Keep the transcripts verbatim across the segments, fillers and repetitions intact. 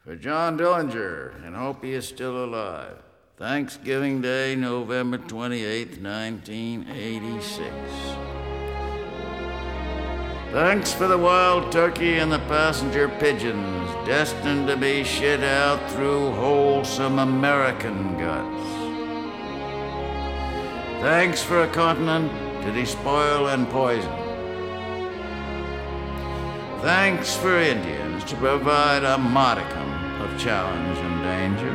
For John Dillinger, and hope he is still alive. Thanksgiving Day, November twenty-eighth, nineteen eighty-six. Thanks for the wild turkey and the passenger pigeons, destined to be shit out through wholesome American guts. Thanks for a continent to despoil and poison. Thanks for Indians to provide a modicum of challenge and danger.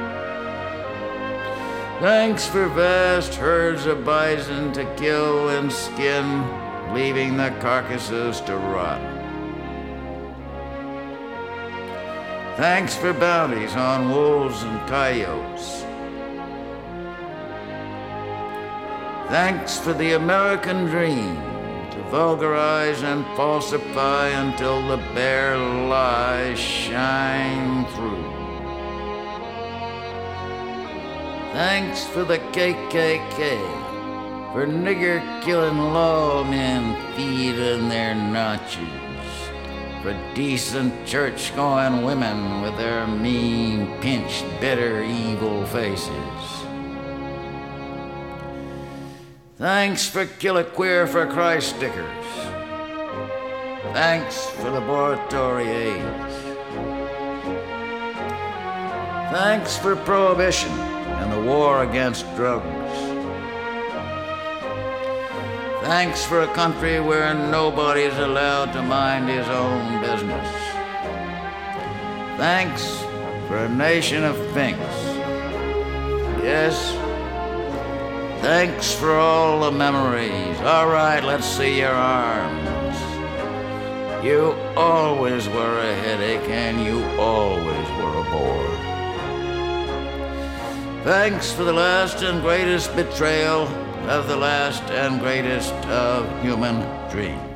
Thanks for vast herds of bison to kill and skin, leaving the carcasses to rot. Thanks for bounties on wolves and coyotes. Thanks for the American dream to vulgarize and falsify until the bare lies shine through. Thanks for the K K K, for nigger-killing lawmen feeding their notches, for decent church-going women with their mean, pinched, bitter, evil faces. Thanks for Kill a Queer for Christ stickers. Thanks for laboratory aids. Thanks for prohibition and the war against drugs. Thanks for a country where nobody's allowed to mind his own business. Thanks for a nation of pinks. Yes, thanks for all the memories. All right, let's see your arms. You always were a headache and you always were a bore. Thanks for the last and greatest betrayal of the last and greatest of human dreams.